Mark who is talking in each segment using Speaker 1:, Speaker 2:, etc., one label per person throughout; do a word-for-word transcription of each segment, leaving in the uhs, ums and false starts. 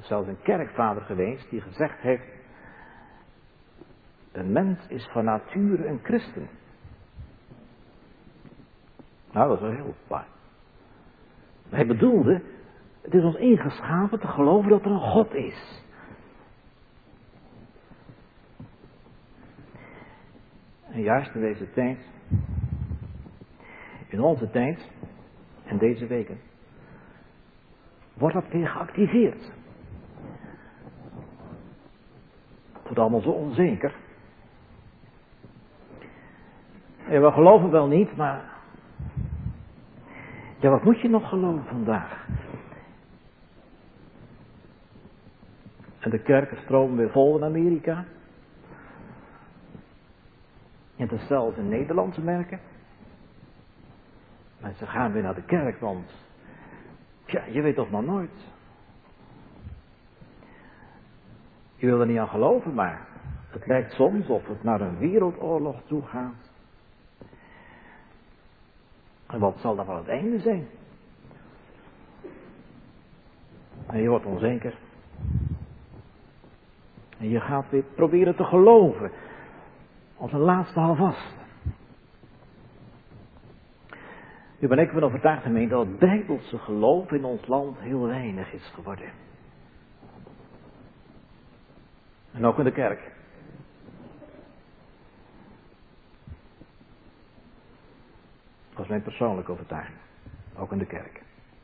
Speaker 1: is zelfs een kerkvader geweest die gezegd heeft, een mens is van nature een christen. Nou, dat is wel heel waar. Hij bedoelde, het is ons ingeschapen te geloven dat er een God is. En juist in deze tijd, in onze tijd en deze weken, wordt dat weer geactiveerd. Het wordt allemaal zo onzeker. En we geloven wel niet, maar ja, wat moet je nog geloven vandaag? En de kerken stromen weer vol in Amerika. En het is zelfs in Nederland te merken. Mensen gaan weer naar de kerk, want ja, je weet toch maar nooit. Je wil er niet aan geloven, maar het lijkt soms of het naar een wereldoorlog toe gaat. En wat zal dan wel het einde zijn? En je wordt onzeker. En je gaat weer proberen te geloven. Als een laatste houvast. Nu ben ik van overtuigd gemeente dat het bijbelse geloof in ons land heel weinig is geworden. En ook in de kerk. Dat is mijn persoonlijke overtuiging. Ook in de kerk.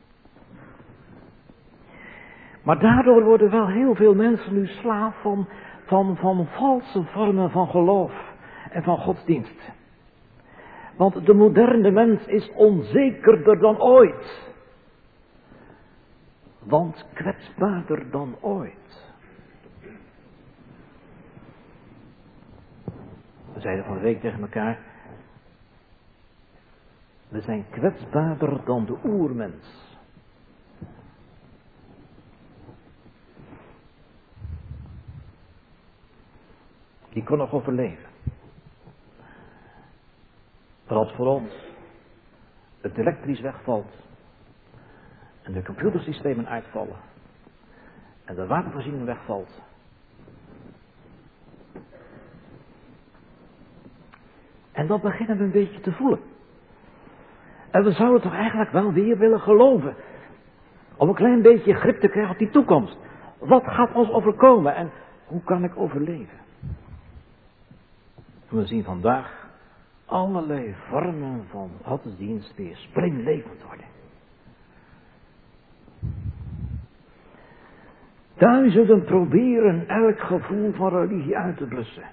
Speaker 1: Maar daardoor worden wel heel veel mensen nu slaaf van, van, van valse vormen van geloof en van godsdienst. Want de moderne mens is onzekerder dan ooit. Want kwetsbaarder dan ooit. We zeiden van de week tegen elkaar. We zijn kwetsbaarder dan de oermens. Die kon nog overleven. Maar als voor ons het elektrisch wegvalt en de computersystemen uitvallen en de watervoorziening wegvalt, en dat beginnen we een beetje te voelen. En we zouden toch eigenlijk wel weer willen geloven, om een klein beetje grip te krijgen op die toekomst. Wat gaat ons overkomen en hoe kan ik overleven? We zien vandaag allerlei vormen van godsdienst weer springlevend worden. Duizenden proberen elk gevoel van religie uit te blussen.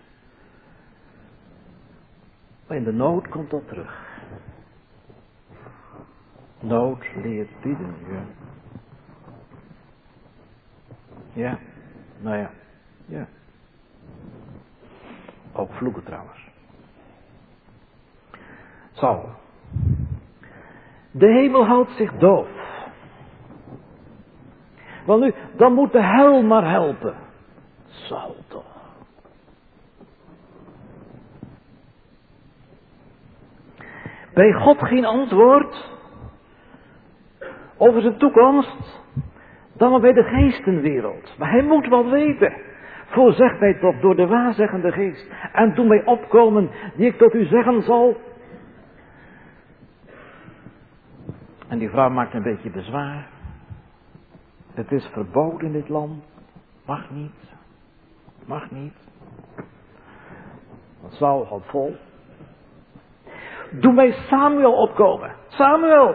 Speaker 1: Maar in de nood komt dat terug. Nood leert bidden, ja. Ja, nou ja, ja. Ook vloeken trouwens. Saul. De hemel houdt zich doof. Want nu, dan moet de hel maar helpen. Saul toch. Bij God geen antwoord over zijn toekomst, dan maar bij de geestenwereld. Maar hij moet wat weten. Voorzegt mij toch door de waarzeggende geest. En toen mij opkomen, die ik tot u zeggen zal. En die vrouw maakt een beetje bezwaar. Het is verboden in dit land. Mag niet. Mag niet. Want Saul had vol. Doe mij Samuel opkomen. Samuel.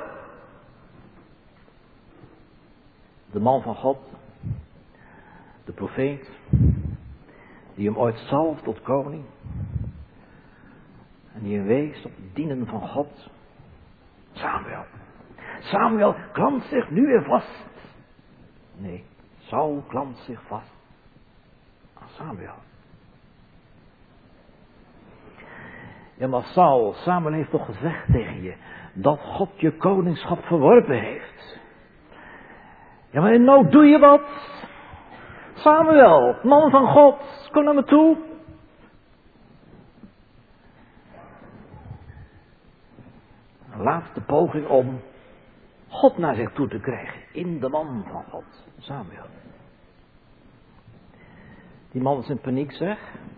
Speaker 1: De man van God. De profeet. Die hem ooit zalf tot koning. En die hem wees op het dienen van God. Samuel. Samuel klampt zich nu weer vast. Nee, Saul klampt zich vast aan Samuel. Ja, maar Saul, Samuel heeft toch gezegd tegen je dat God je koningschap verworpen heeft. Ja, maar in nood doe je wat. Samuel, man van God, kom naar me toe. Een laatste poging om God naar zich toe te krijgen. In de man van God, Samuel. Die man is in paniek, zeg.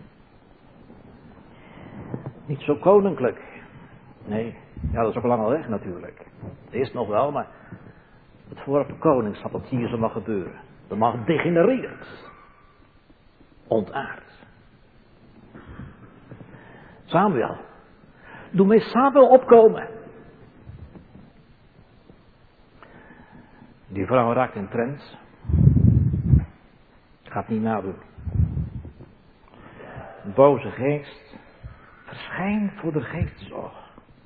Speaker 1: Niet zo koninklijk. Nee, ja, dat is ook lang al weg natuurlijk. Eerst nog wel, maar het vorige koningschap dat hier zo mag gebeuren. Dat mag degenereerd. Ontaard. Samuel. Doe mij Samuel opkomen. Die vrouw raakt in trance. Gaat niet nadoen. Een boze geest verschijnt voor de geestenzorg.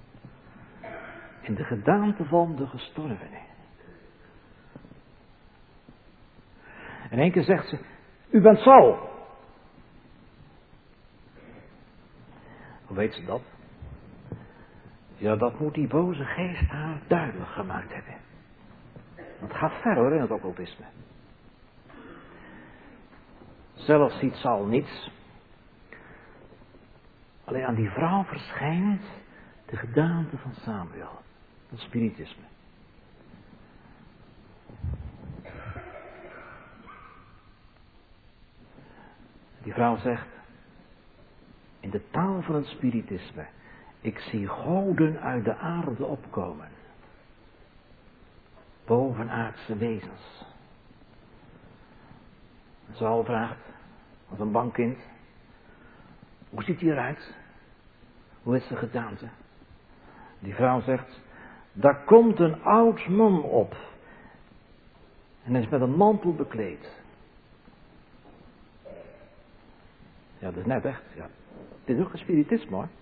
Speaker 1: In de gedaante van de gestorvene. In één keer zegt ze, u bent Saul. Hoe weet ze dat? Ja, dat moet die boze geest haar duidelijk gemaakt hebben. Het gaat ver hoor in het occultisme. Zelf ziet Saul niets. Alleen aan die vrouw verschijnt de gedaante van Samuel. Dat is spiritisme. Die vrouw zegt, in de taal van het spiritisme, ik zie goden uit de aarde opkomen. Bovenaardse wezens. Saul vraagt, als een bang kind, hoe ziet hij eruit? Hoe is de gedaante? Die vrouw zegt, daar komt een oud man op. En hij is met een mantel bekleed. Ja, dat is net echt, ja. Dit is ook een spiritisme hoor.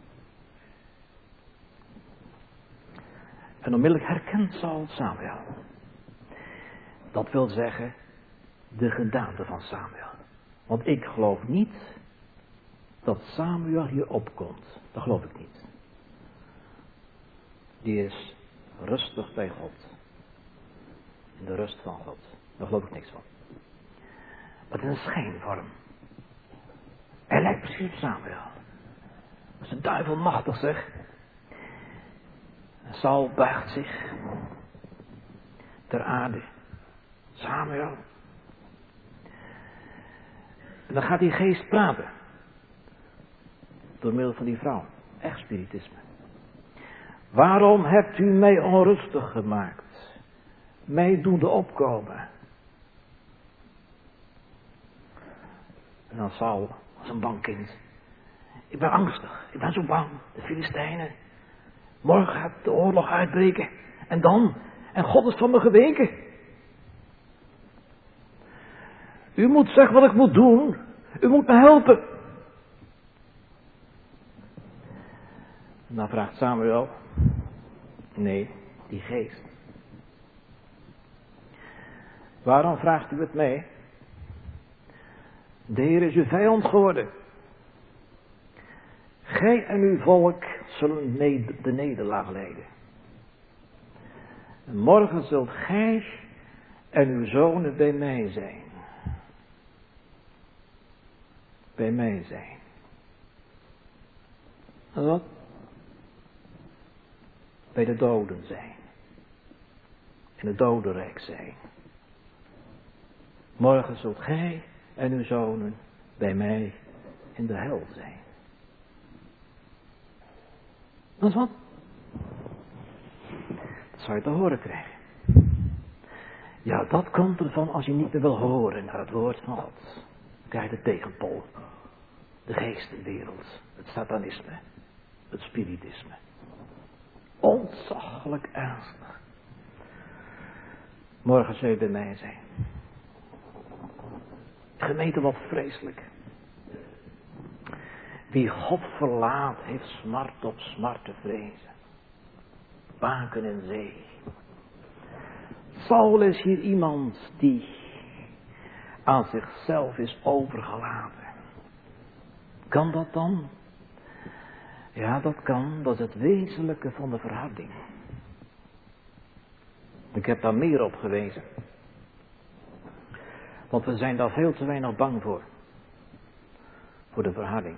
Speaker 1: En onmiddellijk herkent Saul Samuel. Dat wil zeggen, de gedaante van Samuel. Want ik geloof niet dat Samuel hier opkomt. Dat geloof ik niet. Die is rustig bij God. In de rust van God. Daar geloof ik niks van. Maar het is een schijnvorm. Hij lijkt precies op Samuel. Dat is een duivel machtig zeg. En Saul buigt zich ter aarde. Samuel. En dan gaat die geest praten. Door middel van die vrouw. Echt spiritisme. Waarom hebt u mij onrustig gemaakt? Mij doende opkomen. En dan Saul, als een bang kind. Ik ben angstig. Ik ben zo bang. De Filistijnen. Morgen gaat de oorlog uitbreken. En dan? En God is van me geweken. U moet zeggen wat ik moet doen. U moet me helpen. En dan vraagt Samuel. Nee, die geest. Waarom vraagt u het mij? De Heer is uw vijand geworden. Gij en uw volk zullen de nederlaag lijden. En morgen zult gij en uw zonen bij mij zijn. Bij mij zijn. En wat? Bij de doden zijn. In het dodenrijk zijn. Morgen zult gij en uw zonen bij mij in de hel zijn. Dat is wat? Dat zou je te horen krijgen. Ja, dat komt ervan als je niet meer wil horen naar het woord van God. Dan krijg je de tegenpol. De geestenwereld. Het satanisme. Het spiritisme. Ontzaglijk ernstig. Morgen zul je bij mij zijn. Gemeente, wat vreselijk. Wie God verlaat, heeft smart op smart te vrezen. Baken en zee. Saul is hier iemand die aan zichzelf is overgelaten. Kan dat dan? Ja, dat kan. Dat is het wezenlijke van de verharding. Ik heb daar meer op gewezen. Want we zijn daar veel te weinig bang voor. Voor de verharding.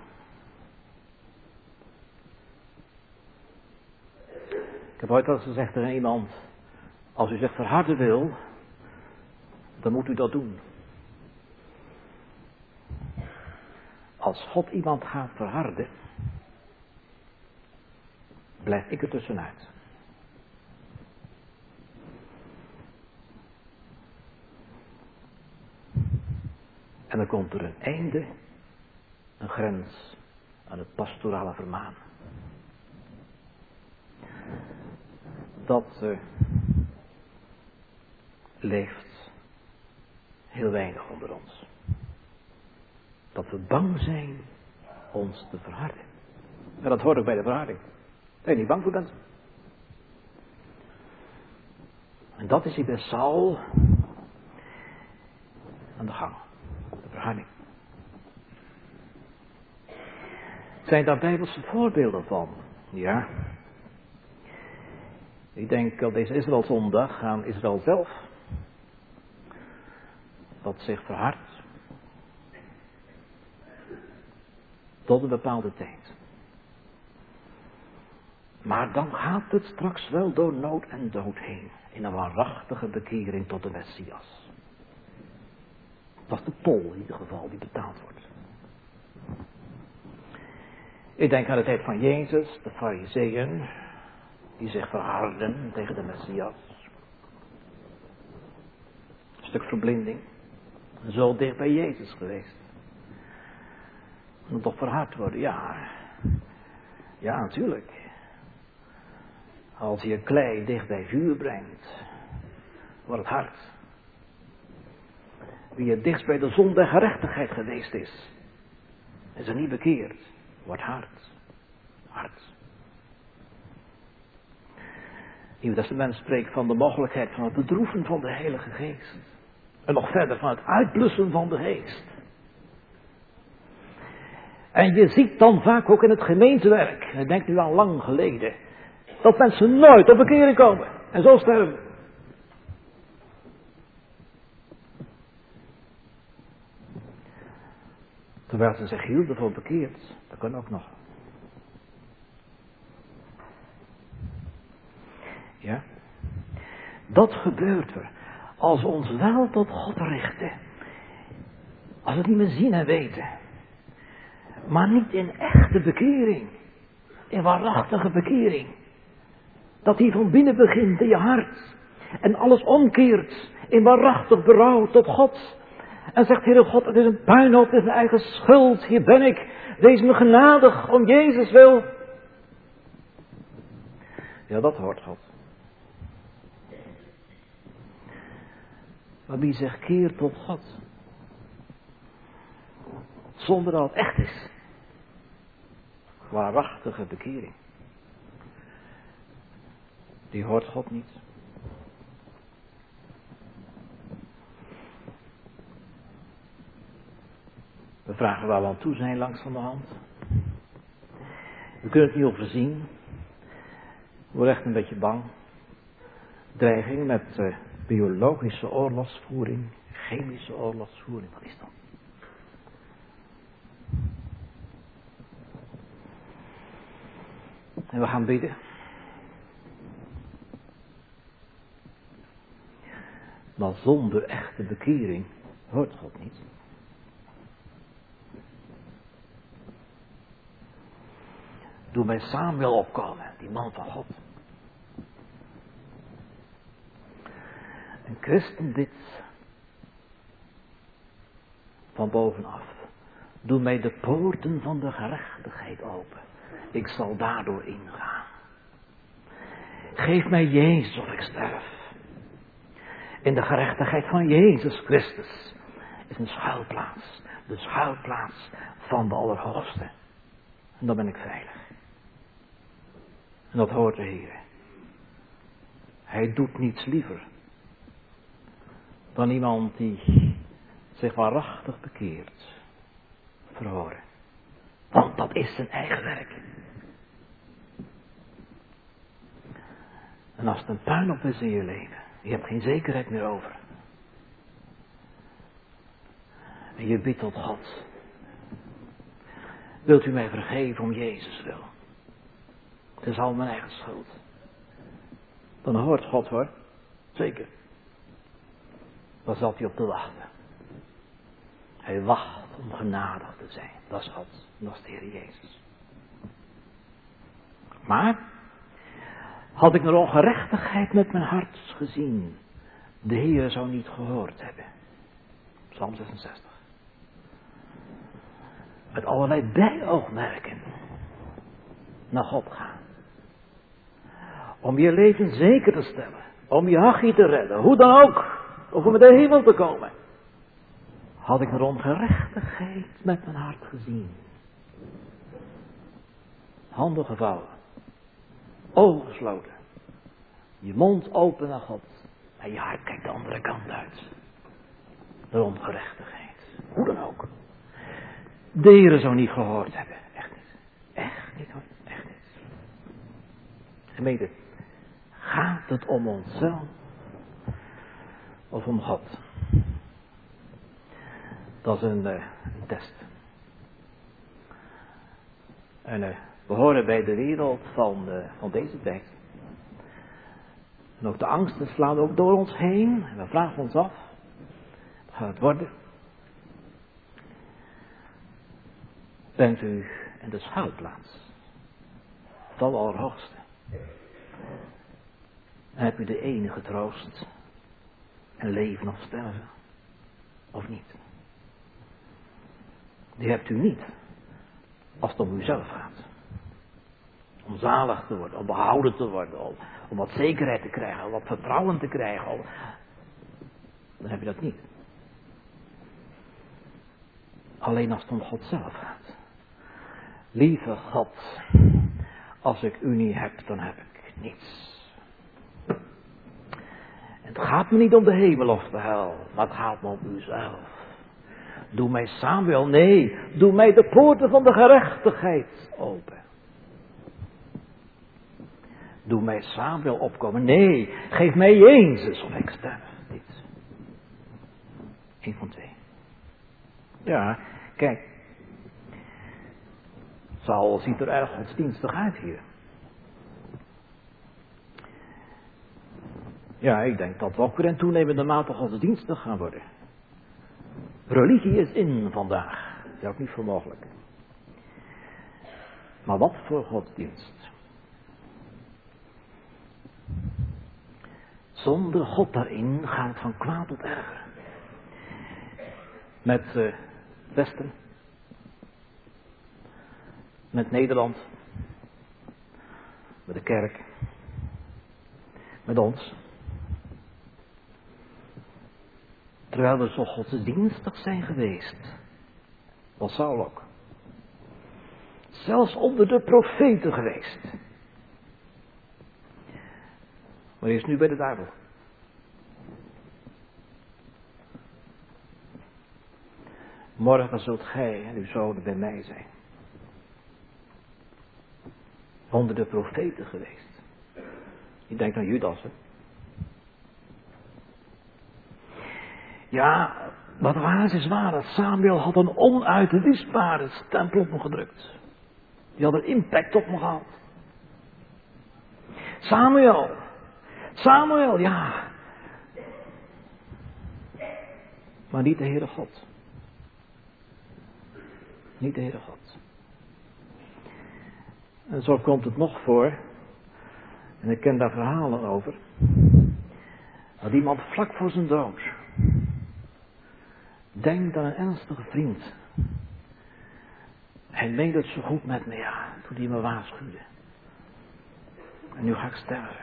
Speaker 1: Ik heb ooit al eens gezegd tegen iemand. Als u zich verharden wil. Dan moet u dat doen. als God iemand gaat verharden, blijf ik er tussenuit. En dan komt er een einde, een grens aan het pastorale vermaan. Dat uh, leeft heel weinig onder ons. Dat we bang zijn ons te verharden. En dat hoort ook bij de verharding. Dat je niet bang voor bent. En dat is hier bij Saul aan de gang. De verharding. Zijn daar bijbelse voorbeelden van? Ja. Ik denk op deze Israëlzondag aan Israël zelf. Dat zich verhardt. Tot een bepaalde tijd. Maar dan gaat het straks wel door nood en dood heen. In een waarachtige bekering tot de Messias. Dat is de tol in ieder geval die betaald wordt. Ik denk aan de tijd van Jezus, de Farizeeën, die zich verharden tegen de Messias. Een stuk verblinding. Zo dicht bij Jezus geweest. Moet toch verhard worden? Ja. Ja, natuurlijk. Als je klei dicht bij vuur brengt, wordt het hard. Wie het dichtst bij de zon der gerechtigheid geweest is, is er niet bekeerd, wordt hard. Hard. Het Nieuwe Testament spreekt van de mogelijkheid van het bedroeven van de Heilige Geest. En nog verder van het uitblussen van de geest. En je ziet dan vaak ook in het gemeentewerk, en ik denk nu aan lang geleden, dat mensen nooit op bekering komen en zo sterven. Terwijl ze zich hielden voor bekeerd, dat kan ook nog. Ja? Dat gebeurt er als we ons wel tot God richten. Als we het niet meer zien en weten. Maar niet in echte bekering. In waarachtige bekering. Dat die van binnen begint in je hart. En alles omkeert in waarachtig berouw tot God. En zegt, Heere God, het is een puinhoop, het is mijn eigen schuld. Hier ben ik. Wees me genadig om Jezus wil. Ja, dat hoort God. Maar wie zich keert tot God. Zonder dat het echt is. Waarachtige bekering. Die hoort God niet. We vragen waar we aan toe zijn langs van de hand. We kunnen het niet overzien. We worden echt een beetje bang. Dreiging met uh, biologische oorlogsvoering, chemische oorlogsvoering, wat is dat? En we gaan bidden. Maar zonder echte bekering hoort God niet. Doe mij Samuel opkomen, die man van God. Een christen dit van bovenaf. Doe mij de poorten van de gerechtigheid open. Ik zal daardoor ingaan. Geef mij Jezus of ik sterf. In de gerechtigheid van Jezus Christus is een schuilplaats. De schuilplaats van de Allerhoogste. En dan ben ik veilig. En dat hoort de Heer. Hij doet niets liever dan iemand die zich waarachtig bekeert. Verhoren. Want dat is zijn eigen werk. En als het een puinhoop is in je leven, je hebt geen zekerheid meer over. En je bidt tot God. Wilt u mij vergeven om Jezus wil? Het is al mijn eigen schuld. Dan hoort God hoor. Zeker. Dan zat hij op te wachten. Hij wacht om genadig te zijn. Dat is God. Dat is de Heer Jezus. Maar, had ik naar ongerechtigheid met mijn hart gezien, de Heer zou niet gehoord hebben. Psalm zesenzestig. Met allerlei bijoogmerken naar God gaan. Om je leven zeker te stellen. Om je hachie te redden. Hoe dan ook. Of om in de hemel te komen. Had ik naar ongerechtigheid met mijn hart gezien. Handen gevouwen. Ogen gesloten. Je mond open naar God. En je hart kijkt de andere kant uit. De ongerechtigheid. Hoe dan ook. De Heere zou niet gehoord hebben. Echt niet. Echt niet hoor. Echt niet. Gemeente. Gaat het om onszelf? Of om God? Dat is een, uh, een test. En uh, we horen bij de wereld van, uh, van deze tijd. En ook de angsten slaan ook door ons heen. En we vragen ons af. Wat gaat het worden? Bent u in de schuilplaats van de Allerhoogste? En heb u de enige troost en leven of sterven? Of niet? Die hebt u niet als het om uzelf gaat. Om zalig te worden, om behouden te worden, om, om wat zekerheid te krijgen, om wat vertrouwen te krijgen. Om... Dan heb je dat niet. Alleen als het om God zelf gaat. Lieve God, als ik u niet heb, dan heb ik niets. En het gaat me niet om de hemel of de hel, maar het gaat me om uzelf. Doe mij Samuel, nee, doe mij de poorten van de gerechtigheid open. Doe mij Samuel opkomen, nee, geef mij Jezus of ik sterf. Dit. Eén van twee. Ja, kijk. Saul ziet er erg godsdienstig uit hier. Ja, ik denk dat we ook weer in toenemende mate godsdienstig gaan worden. Religie is in vandaag. Dat is ook niet voor mogelijk. Maar wat voor godsdienst? Zonder God daarin gaat het van kwaad tot erger. Met uh, Westen. Met Nederland. Met de kerk. Met ons. Terwijl we zo godsdienstig zijn geweest. Was Saul ook. Zelfs onder de profeten geweest. Maar hij is nu bij de duivel. Morgen zult gij en uw zonen bij mij zijn. Onder de profeten geweest. Je denkt aan Judas, hè? Ja, wat waar is waar, dat Samuel had een onuitwisbare stempel op me gedrukt. Die had een impact op me gehad. Samuel, Samuel, ja. Maar niet de Heere God. Niet de Heere God. En zo komt het nog voor, en ik ken daar verhalen over, dat iemand vlak voor zijn dood denkt aan een ernstige vriend. Hij meende het zo goed met me, ja, toen hij me waarschuwde. En nu ga ik sterven.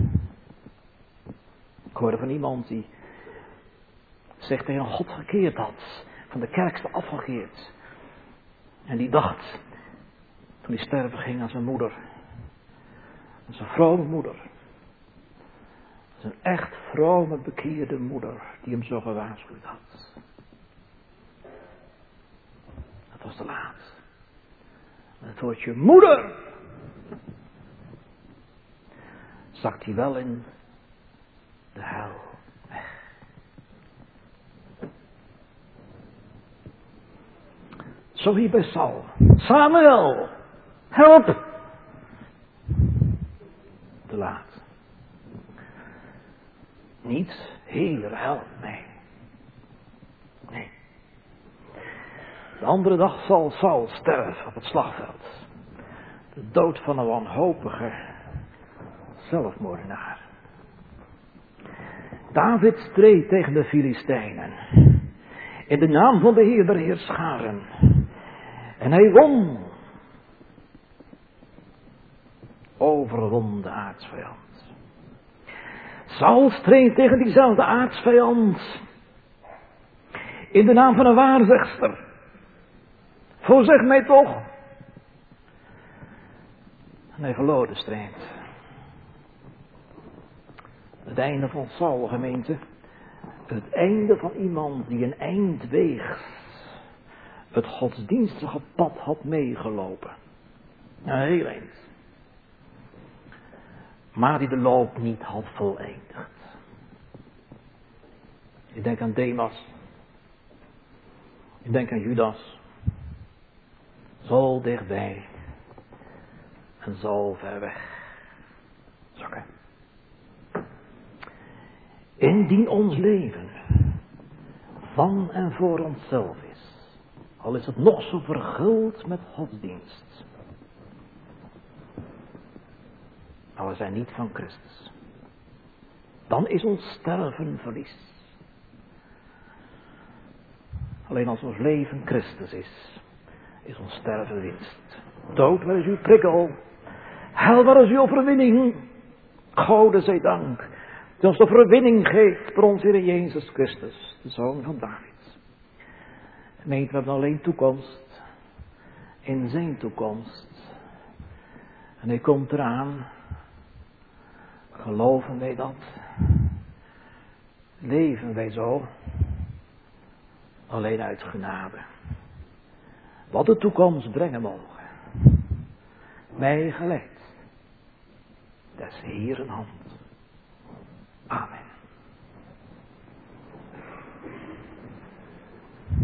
Speaker 1: Ik hoorde van iemand die zich tegen God gekeerd had, van de kerk afgekeerd. En die dacht, toen hij sterven ging, aan zijn moeder. Aan zijn vrome moeder. Zijn echt vrome bekeerde moeder, die hem zo gewaarschuwd had. Dat was te laat. En het woordje moeder zakt hij wel in de hel weg. Zo hier bij Saul. Samuel, help! Te laat. Niet, Heer, help mij. Nee. De andere dag zal Saul sterven op het slagveld. De dood van een wanhopige zelfmoordenaar. David streed tegen de Filistijnen. In de naam van de Heer der Heerscharen. En hij won. Overwon de aartsvijand. Saul streed tegen diezelfde aartsvijand. In de naam van een waarzegster. Voorzeg mij toch. En hij verloor de strijd. Het einde van Saul, gemeente. Het einde van iemand die een eindweegs het godsdienstige pad had meegelopen. Een heel eind. Maar die de loop niet had voleindigd. Ik denk aan Demas. Ik denk aan Judas. Zo dichtbij. En zo ver weg. Zakken. Indien ons leven van en voor onszelf is, al is het nog zo verguld met godsdienst, maar we zijn niet van Christus, dan is ons sterven verlies. Alleen als ons leven Christus is, is ons sterven winst. Dood, waar is uw prikkel? Hel, waar is uw overwinning? Gode zij dank, die ons de verwinning geeft voor ons Heer Jezus Christus, de Zoon van David. Gemeente, we hebben alleen toekomst in zijn toekomst. En hij komt eraan. Geloven wij dat? Leven wij zo? Alleen uit genade. Wat de toekomst brengen mogen. Mij geleid. Des Heeren hand.